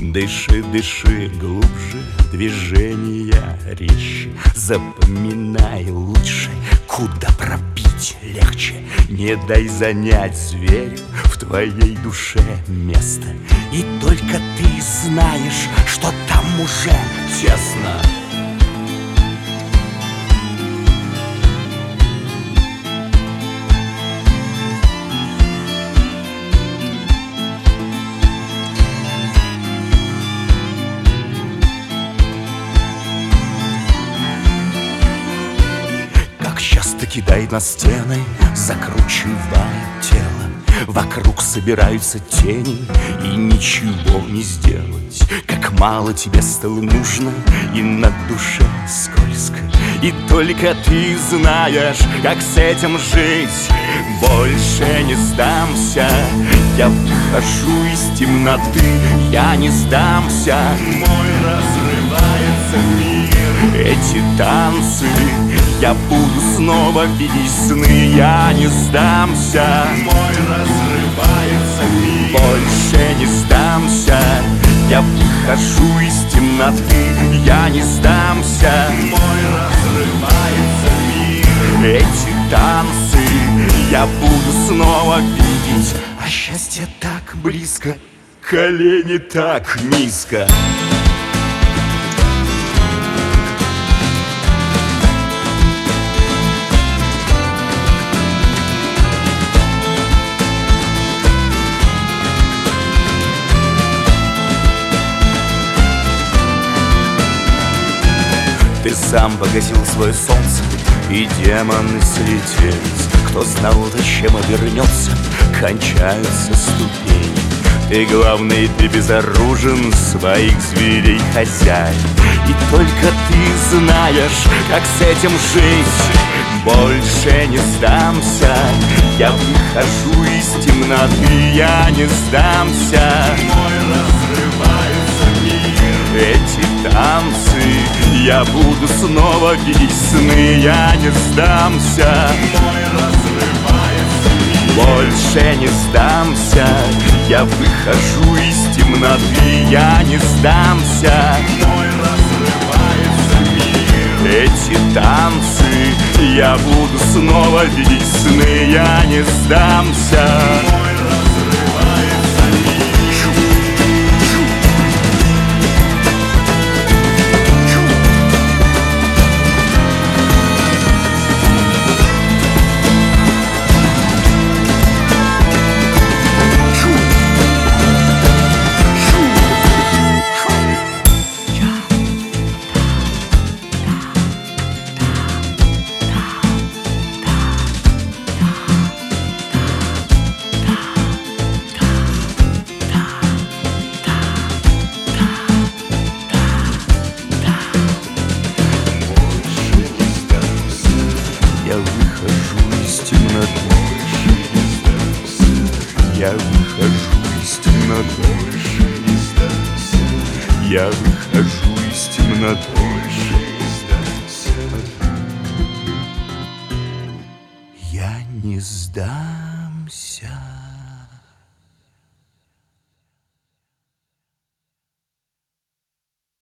Дыши, дыши глубже, движения резче. Запоминай лучше, куда пробить легче. Не дай занять зверю в твоей душе место. И только ты знаешь, что там уже тесно. Часто кидай на стены, закручивая тело. Вокруг собираются тени, и ничего не сделать. Как мало тебе стало нужно, и на душе скользко. И только ты знаешь, как с этим жить. Больше не сдамся, я выхожу из темноты. Я не сдамся, мой разрывается мир. Эти танцы я буду снова видеть сны. Я не сдамся, мой разрывается мир. Больше не сдамся, я выхожу из темноты. Я не сдамся, мой разрывается мир. Эти танцы я буду снова видеть. А счастье так близко, колени так низко. Ты сам погасил свое солнце, и демоны слетелись. Кто знал, зачем обернется, кончаются ступени. Ты главный, ты безоружен, своих зверей хозяин. И только ты знаешь, как с этим жить. Больше не сдамся, я выхожу из темноты. Я не сдамся, мой разрывается мир. Эти танцы я буду снова видеть сны. Я не сдамся, мой разрывается мир. Больше не сдамся, я выхожу из темноты. Я не сдамся, мой разрывается мир. Эти танцы я буду снова видеть сны. Я не сдамся, мой разрывается мир. Я выхожу из темноты. Я выхожу из темноты. Я выхожу из темноты. Я не сдамся.